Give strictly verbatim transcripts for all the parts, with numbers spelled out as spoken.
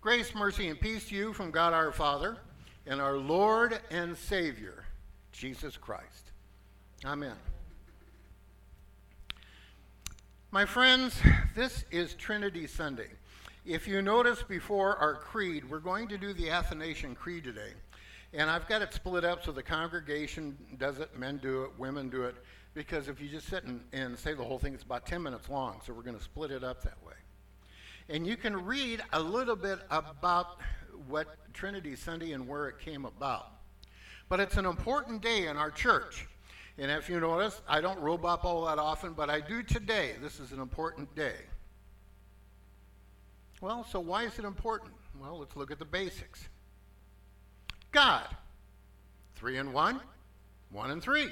Grace, mercy, and peace to you from God our Father and our Lord and Savior, Jesus Christ. Amen. My friends, this is Trinity Sunday. If you notice before our creed, we're going to do the Athanasian Creed today. And I've got it split up so the congregation does it, men do it, women do it, because if you just sit and, and say the whole thing, it's about ten minutes long, so we're going to split it up that way. And you can read a little bit about what Trinity Sunday and where it came about. But it's an important day in our church. And if you notice, I don't robe up all that often, but I do today. This is an important day. Well, so why is it important? Well, let's look at the basics. God, three and one, one and three.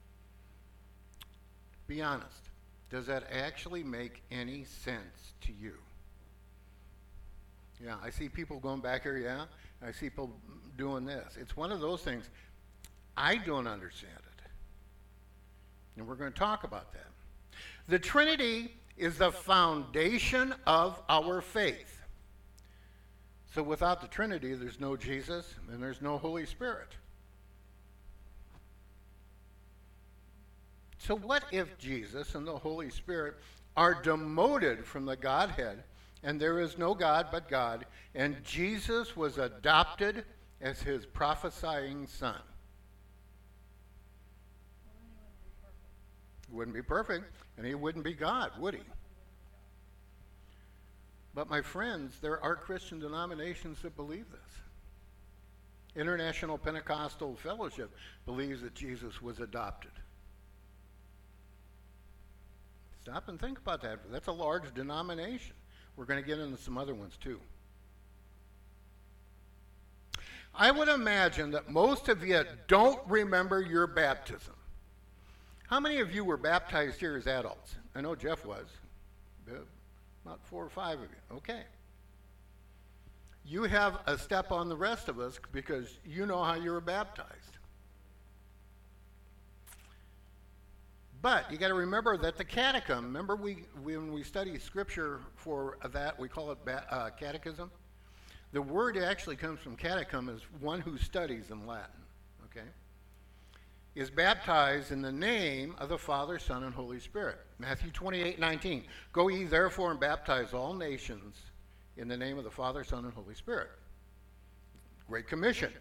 Be honest, does that actually make any sense to you? Yeah, I see people going back here, yeah. I see people doing this. It's one of those things, I don't understand it. And we're going to talk about that. The Trinity is the foundation of our faith. So without the Trinity, there's no Jesus and there's no Holy Spirit. So what if Jesus and the Holy Spirit are demoted from the Godhead, and there is no God but God, and Jesus was adopted as his prophesying son? He wouldn't be perfect, and he wouldn't be God, would he? But my friends, there are Christian denominations that believe this. International Pentecostal Fellowship believes that Jesus was adopted. Stop and think about that. That's a large denomination. We're going to get into some other ones too. I would imagine that most of you don't remember your baptism. How many of you were baptized here as adults? I know Jeff was. About four or five of you. Okay. You have a step on the rest of us because you know how you were baptized. But you got to remember that the catechism, remember we, when we study scripture for that, we call it ba- uh, catechism? The word actually comes from catechism as one who studies in Latin, okay? Is baptized in the name of the Father, Son, and Holy Spirit. Matthew twenty-eight nineteen. Go ye therefore and baptize all nations in the name of the Father, Son, and Holy Spirit. Great Commission.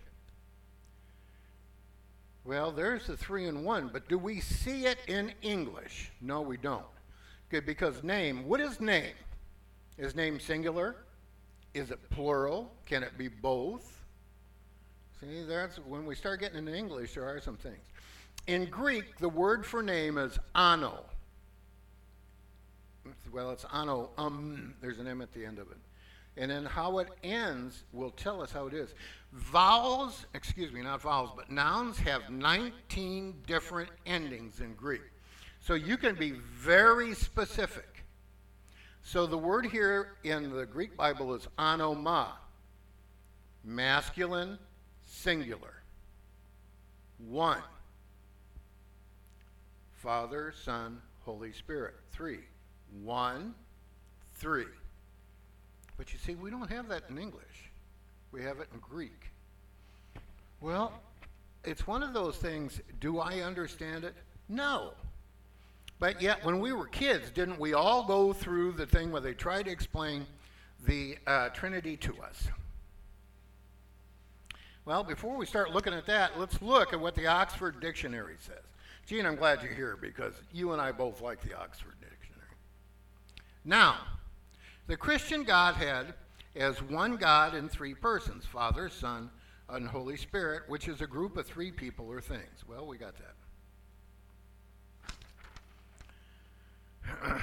Well, there's the three in one, but do we see it in English? No, we don't. Good, because name, what is name? Is name singular? Is it plural? Can it be both? See, that's when we start getting into English, there are some things. In Greek, the word for name is ano. Well, it's ano, um, there's an M at the end of it. And then how it ends will tell us how it is. Vowels, excuse me, not vowels, but nouns have nineteen different endings in Greek. So you can be very specific. So the word here in the Greek Bible is anoma, masculine, singular. One. Father, Son, Holy Spirit. Three. One, three. But you see, we don't have that in English. We have it in Greek. Well, it's one of those things, do I understand it? No. But yet, when we were kids, didn't we all go through the thing where they tried to explain the uh, Trinity to us? Well, before we start looking at that, let's look at what the Oxford Dictionary says. Gene, I'm glad you're here because you and I both like the Oxford Dictionary. Now, the Christian Godhead as one God in three persons, Father, Son, and Holy Spirit, which is a group of three people or things. Well, we got that.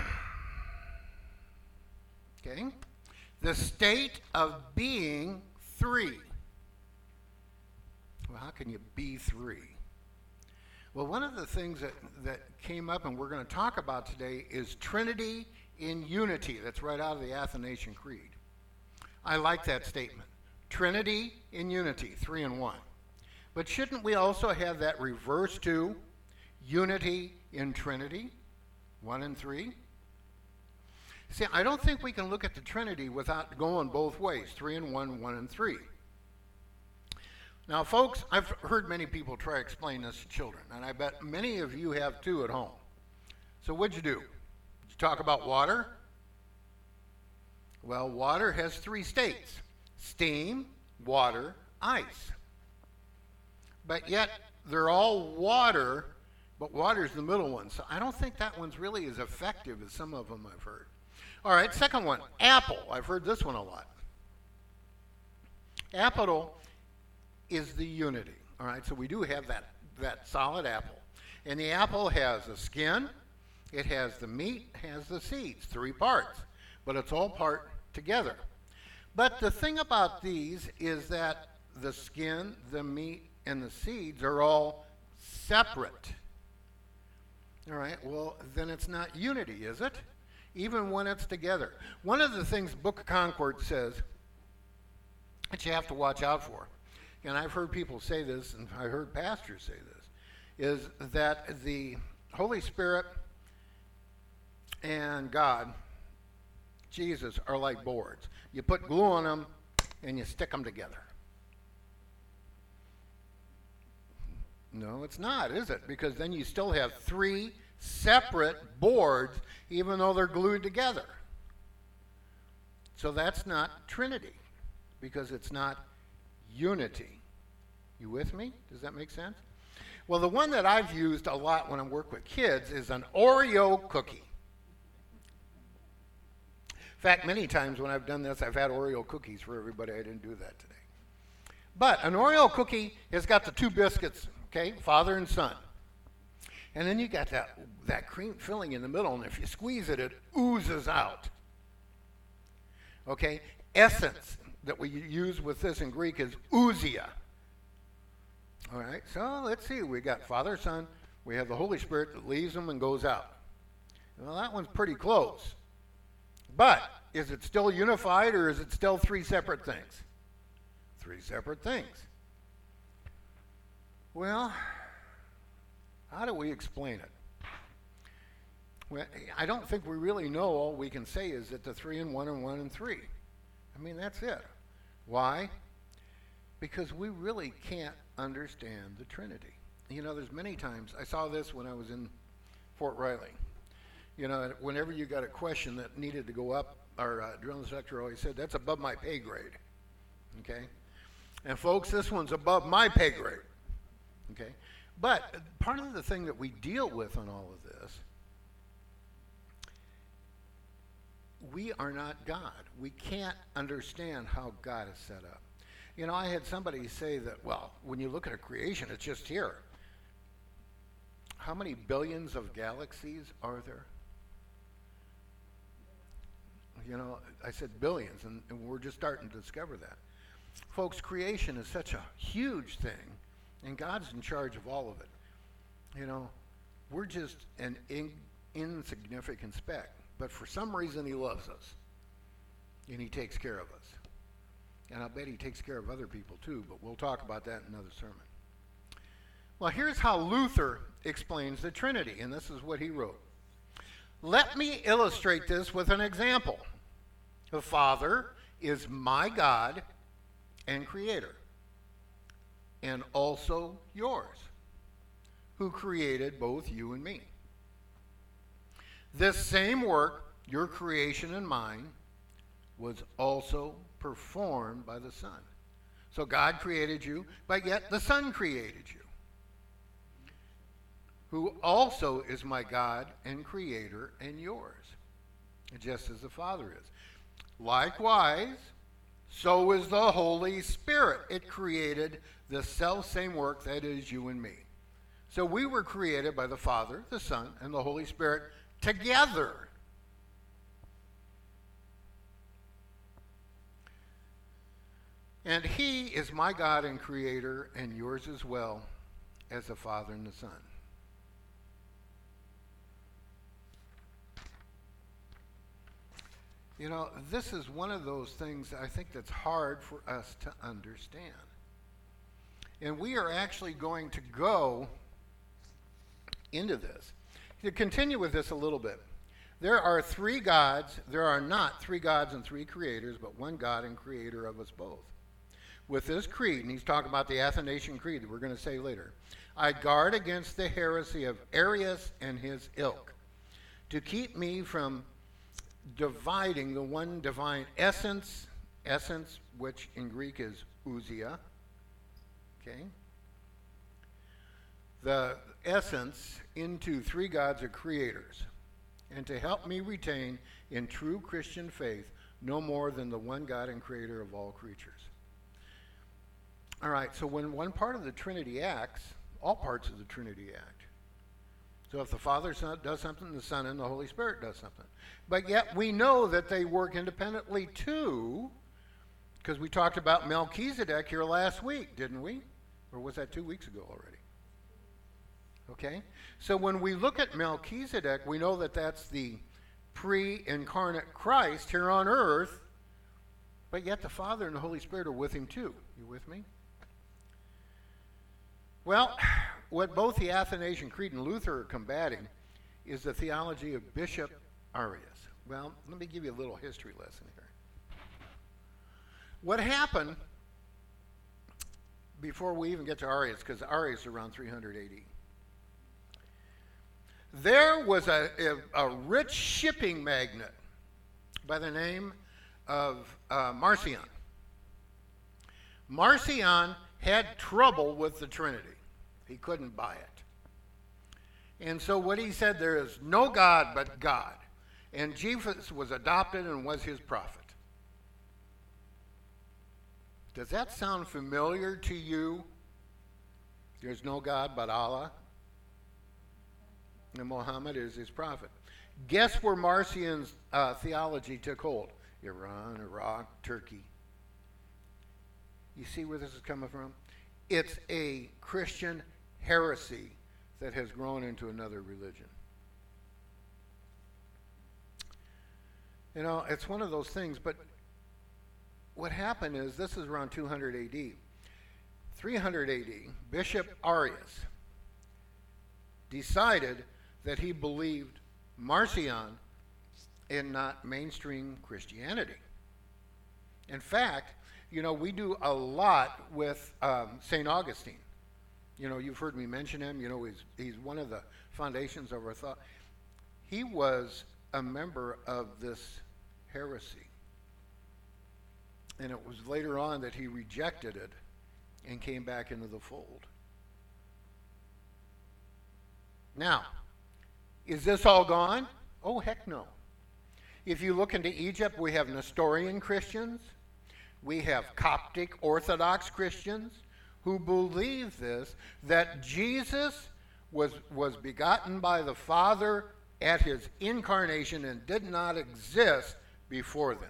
Okay. The state of being three. Well, how can you be three? Well, one of the things that, that came up and we're going to talk about today is Trinity in unity. That's right out of the Athanasian Creed. I like that statement. Trinity in unity, three and one. But shouldn't we also have that reverse to unity in Trinity, one and three? See, I don't think we can look at the Trinity without going both ways, three and one, one and three. Now, folks, I've heard many people try to explain this to children, and I bet many of you have too at home. So what'd you do? Did you talk about water? Well, water has three states: steam, water, ice. But yet, they're all water, but water's the middle one. So I don't think that one's really as effective as some of them I've heard. All right, second one, apple. I've heard this one a lot. Apple is the unity. All right, so we do have that, that solid apple. And the apple has the skin, it has the meat, has the seeds, three parts. But it's all part together. But the thing about these is that the skin, the meat, and the seeds are all separate. All right, well, then it's not unity, is it? Even when it's together. One of the things Book of Concord says that you have to watch out for, and I've heard people say this, and I heard pastors say this, is that the Holy Spirit and God, Jesus, are like boards. You put glue on them, and you stick them together. No, it's not, is it? Because then you still have three separate boards, even though they're glued together. So that's not Trinity, because it's not unity. You with me? Does that make sense? Well, the one that I've used a lot when I work with kids is an Oreo cookie. In fact, many times when I've done this, I've had Oreo cookies for everybody. I didn't do that today. But an Oreo cookie has got the two biscuits, okay, father and son. And then you got that, that cream filling in the middle, and if you squeeze it, it oozes out. Okay, essence that we use with this in Greek is ousia. All right, so let's see. We got Father, Son. We have the Holy Spirit that leaves them and goes out. Well, that one's pretty close. But is it still unified, or is it still three separate things? Three separate things. Well, how do we explain it? Well, I don't think we really know. All we can say is that the three and one and one and three. I mean, that's it. Why? Because we really can't understand the Trinity. You know, there's many times, I saw this when I was in Fort Riley. You know, whenever you got a question that needed to go up, our uh, drill instructor always said, that's above my pay grade. Okay? And folks, this one's above my pay grade. Okay? But part of the thing that we deal with on all of this, we are not God. We can't understand how God is set up. You know, I had somebody say that, well, when you look at a creation, it's just here. How many billions of galaxies are there? You know, I said billions, and, and we're just starting to discover that. Folks, creation is such a huge thing, and God's in charge of all of it. You know, we're just an in, insignificant speck, but for some reason he loves us, and he takes care of us. And I bet he takes care of other people too, but we'll talk about that in another sermon. Well, here's how Luther explains the Trinity, and this is what he wrote. Let me illustrate this with an example. The Father is my God and Creator, and also yours, who created both you and me. This same work, your creation and mine, was also performed by the Son. So God created you, but yet the Son created you, who also is my God and Creator and yours, just as the Father is. Likewise, so is the Holy Spirit. It created the self-same work that is you and me. So we were created by the Father, the Son, and the Holy Spirit together. And he is my God and Creator, and yours as well, as the Father and the Son. You know, this is one of those things I think that's hard for us to understand. And we are actually going to go into this. To continue with this a little bit, There are three gods. There are not three gods and three creators, but one God and creator of us both. With this creed, and he's talking about the Athanasian Creed that we're going to say later, I guard against the heresy of Arius and his ilk, to keep me from dividing the one divine essence, essence, which in Greek is ousia, okay? The essence into three gods or creators, and to help me retain in true Christian faith no more than the one God and creator of all creatures. All right, so when one part of the Trinity acts, all parts of the Trinity act. So if the Father does something, the Son and the Holy Spirit does something. But yet we know that they work independently too, because we talked about Melchizedek here last week, didn't we? Or was that two weeks ago already? Okay? So when we look at Melchizedek, we know that that's the pre-incarnate Christ here on earth, but yet the Father and the Holy Spirit are with him too. You with me? Well, what both the Athanasian Creed and Luther are combating is the theology of Bishop Arius. Well, let me give you a little history lesson here. What happened before we even get to Arius, because Arius is around three hundred A D. There was a, a, a rich shipping magnate by the name of uh, Marcion. Marcion had trouble with the Trinity. He couldn't buy it. And so what he said, there is no God but God. And Jesus was adopted and was his prophet. Does that sound familiar to you? There's no God but Allah. And Muhammad is his prophet. Guess where Marcion's uh, theology took hold? Iran, Iraq, Turkey. You see where this is coming from? It's a Christian heresy that has grown into another religion. You know, it's one of those things, but what happened is, this is around two hundred A D. three hundred A D, Bishop Arius decided that he believed Marcion in not mainstream Christianity. In fact, you know, we do a lot with um, Saint Augustine. You know, you've heard me mention him. You know, he's, he's one of the foundations of our thought. He was a member of this heresy. And it was later on that he rejected it and came back into the fold. Now, is this all gone? Oh, heck no. If you look into Egypt, we have Nestorian Christians. We have Coptic Orthodox Christians who believe this, that Jesus was, was begotten by the Father at his incarnation and did not exist before then.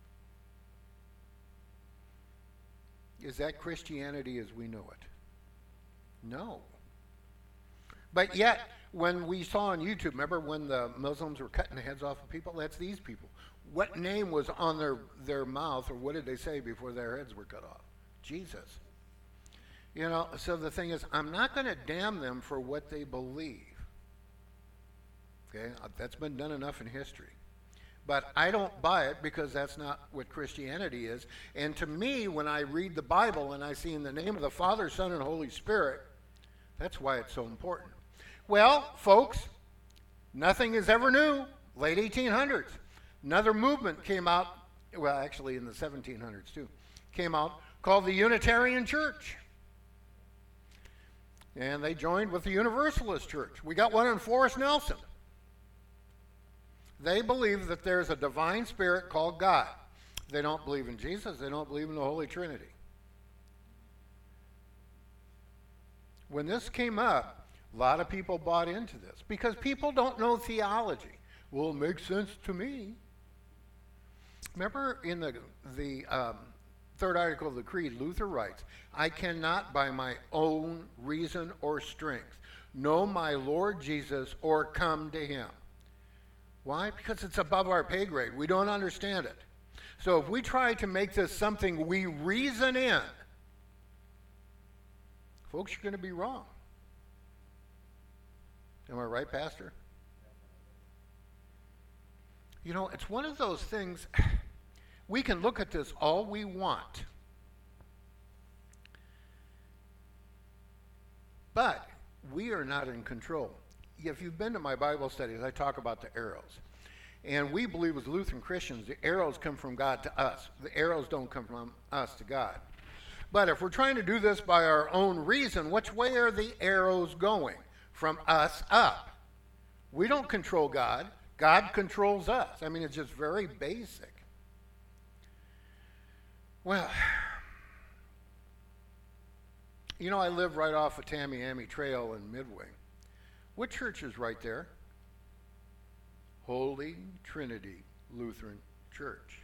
Is that Christianity as we know it? No. But yet, when we saw on YouTube, remember when the Muslims were cutting the heads off of people? That's these people. What name was on their, their mouth, or what did they say before their heads were cut off? Jesus. You know, so the thing is, I'm not going to damn them for what they believe. Okay, that's been done enough in history. But I don't buy it because that's not what Christianity is. And to me, when I read the Bible and I see in the name of the Father, Son, and Holy Spirit, that's why it's so important. Well, folks, nothing is ever new. Late eighteen hundreds. Another movement came out, well, actually in the seventeen hundreds too, came out called the Unitarian Church. And they joined with the Universalist Church. We got one in Forest Nelson. They believe that there's a divine spirit called God. They don't believe in Jesus. They don't believe in the Holy Trinity. When this came up, a lot of people bought into this because people don't know theology. Well, it makes sense to me. Remember in the, the um, third article of the Creed, Luther writes, I cannot by my own reason or strength know my Lord Jesus or come to him. Why? Because it's above our pay grade. We don't understand it. So if we try to make this something we reason in, folks, you're going to be wrong. Am I right, Pastor? You know, it's one of those things, we can look at this all we want. But we are not in control. If you've been to my Bible studies, I talk about the arrows. And we believe as Lutheran Christians, the arrows come from God to us. The arrows don't come from us to God. But if we're trying to do this by our own reason, which way are the arrows going? From us up. We don't control God. God controls us. I mean, it's just very basic. Well, you know, I live right off of Tamiami Trail in Midway. What church is right there? Holy Trinity Lutheran Church.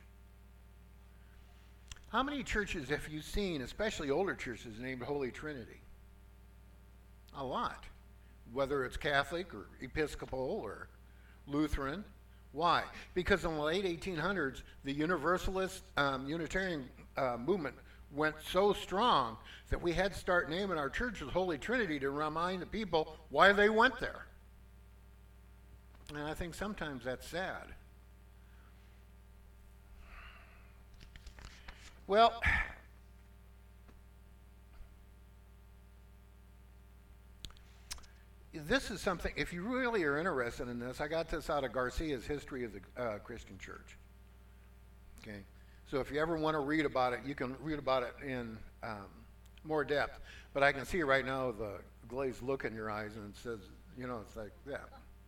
How many churches have you seen, especially older churches, named Holy Trinity? A lot. Whether it's Catholic or Episcopal or Lutheran. Why? Because in the late eighteen hundreds, the Universalist um, Unitarian uh, movement went so strong that we had to start naming our churches Holy Trinity to remind the people why they went there. And I think sometimes that's sad. Well, this is something, if you really are interested in this, I got this out of Garcia's History of the uh, Christian Church. Okay, so if you ever want to read about it, you can read about it in um, more depth. But I can see right now the glazed look in your eyes, and it says, you know, it's like that.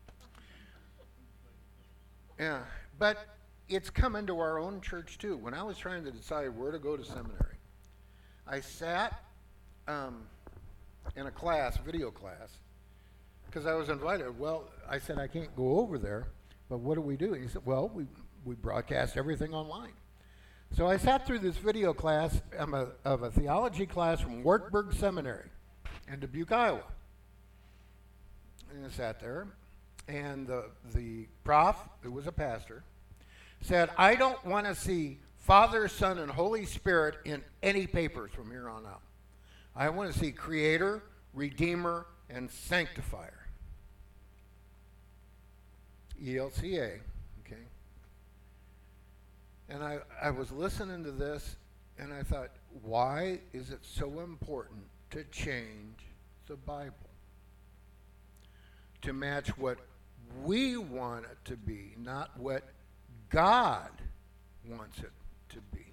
Yeah, but it's come into our own church too. When I was trying to decide where to go to seminary, I sat um, in a class, video class, because I was invited. Well, I said, I can't go over there, but what do we do? He said, well, we, we broadcast everything online. So I sat through this video class of a, of a theology class from Wartburg Seminary in Dubuque, Iowa. And I sat there, and the, the prof, who was a pastor, said, I don't want to see Father, Son, and Holy Spirit in any papers from here on out. I want to see Creator, Redeemer, and Sanctifier. E L C A, okay? And I, I was listening to this, and I thought, why is it so important to change the Bible to match what we want it to be, not what God wants it to be?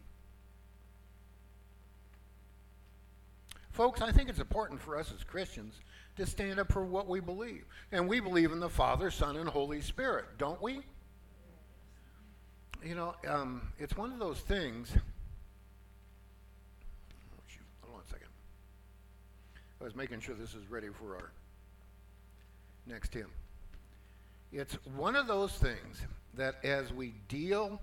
Folks, I think it's important for us as Christians to stand up for what we believe. And we believe in the Father, Son, and Holy Spirit, don't we? You know, um, it's one of those things. Oh, shoot. Hold on a second. I was making sure this is ready for our next hymn. It's one of those things that as we deal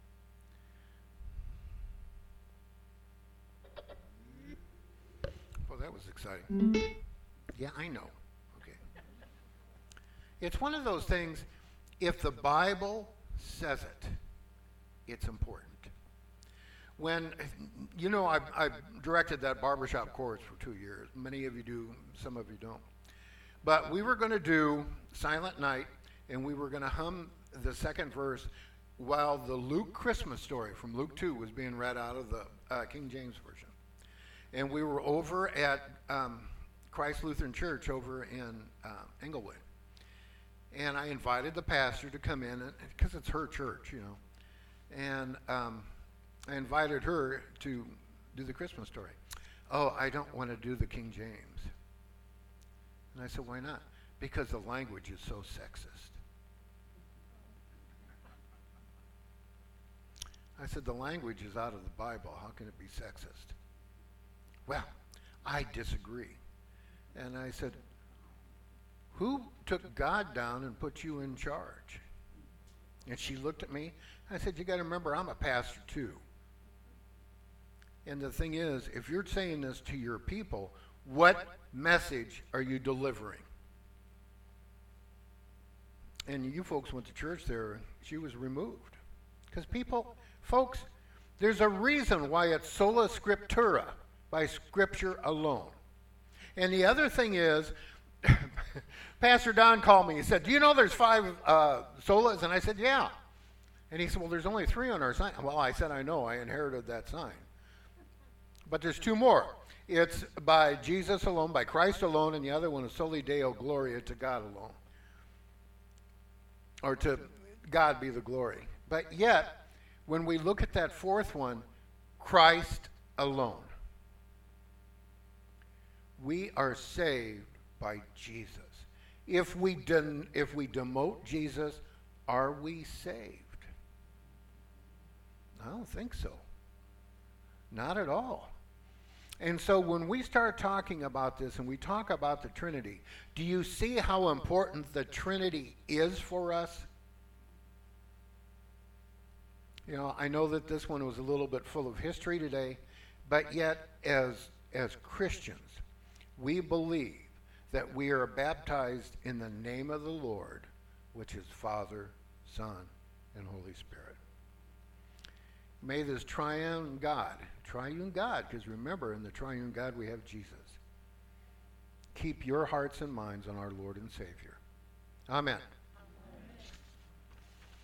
well, that was exciting. Yeah, I know. Okay. It's one of those things, if the Bible says it, it's important. When, you know, I've, I've directed that barbershop course for two years. Many of you do, some of you don't. But we were going to do Silent Night, and we were going to hum the second verse while the Luke Christmas story from Luke two was being read out of the uh, King James Version. And we were over at um, Christ Lutheran Church over in uh, Englewood. And I invited the pastor to come in, because it's her church, you know. And um, I invited her to do the Christmas story. Oh, I don't want to do the King James. And I said, why not? Because the language is so sexist. I said, the language is out of the Bible. How can it be sexist? Well, I disagree. And I said, who took God down and put you in charge? And she looked at me. I said, you got to remember, I'm a pastor too. And the thing is, if you're saying this to your people, what message are you delivering? And you folks went to church there, and she was removed. Because people, folks, there's a reason why it's sola scriptura, by scripture alone. And the other thing is, Pastor Don called me. He said, do you know there's five uh, solas? And I said, yeah. And he said, well, there's only three on our sign. Well, I said, I know, I inherited that sign. But there's two more. It's by Jesus alone, by Christ alone, and the other one is Soli Deo Gloria, to God alone. Or to God be the glory. But yet, when we look at that fourth one, Christ alone, we are saved by Jesus. If we den- if we demote Jesus, are we saved? I don't think so. Not at all. And so when we start talking about this and we talk about the Trinity, do you see how important the Trinity is for us? You know, I know that this one was a little bit full of history today, but yet as as Christians, we believe that we are baptized in the name of the Lord, which is Father, Son, and Holy Spirit. May this triune God, triune God, because remember, in the triune God we have Jesus, keep your hearts and minds on our Lord and Savior. Amen.